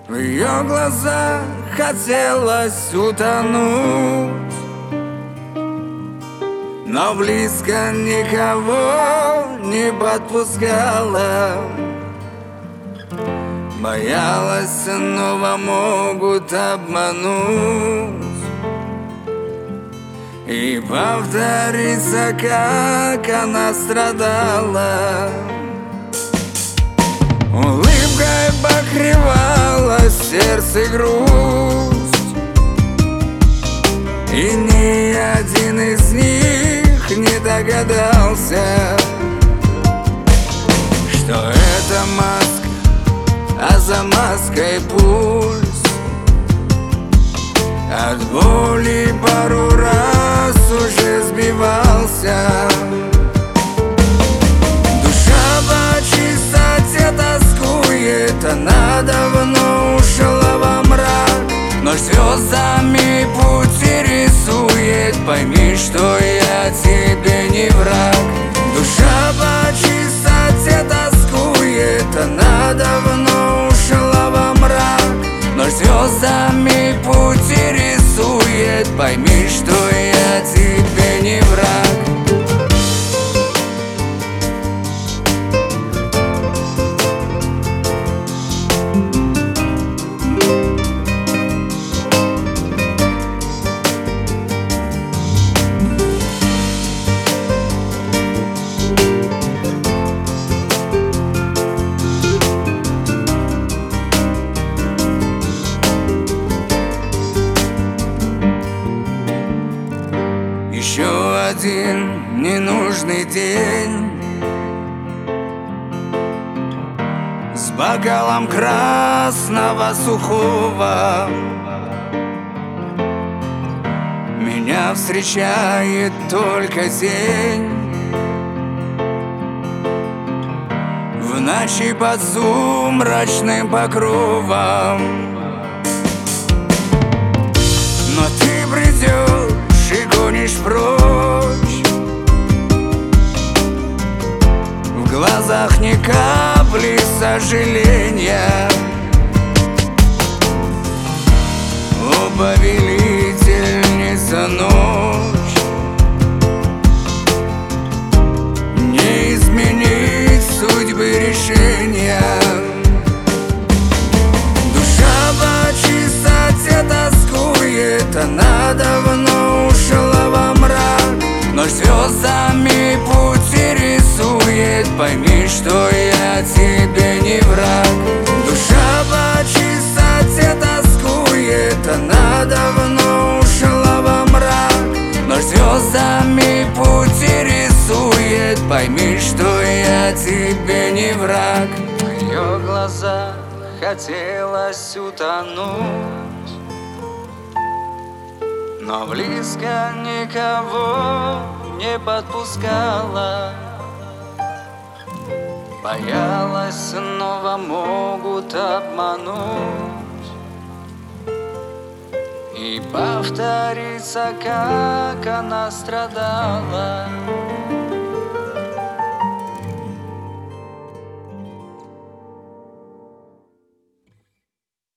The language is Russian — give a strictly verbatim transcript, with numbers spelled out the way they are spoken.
В ее глазах хотелось утонуть, но близко никого не подпускала. Боялась, снова могут обмануть и повторится, как она страдала. Улыбкой покрывала сердце грусть, и ни один из них не догадался, что это маска, а за маской пульс. От боли пару раз уже сбивался. Душа по чистоте тоскует, она давно ушла во мрак, но звездами пути рисует. Пойми, что я тебе не враг. Душа по чистоте тоскует, она давно ушла во мрак, но звездами пути рисует. Пойми, что я тебе не враг. Еще один ненужный день с бокалом красного сухого. Меня встречает только тень в ночи под сумрачным покровом. Но ты придешь и гонишь прочь, в глазах ни капли сожаления. О, повелительница ночь, не изменить судьбы решения. Душа по чистоте тоскует, она давно ушла во мрак, но звездами пути рисует. Пойми, что я тебе не враг. Душа по чистоте тоскует, она давно ушла во мрак, но звездами пути рисует. Пойми, что я тебе не враг. В ее глазах хотелось утонуть, но близко никого не подпускала. Боялась, снова могут обмануть и повторится, как она страдала.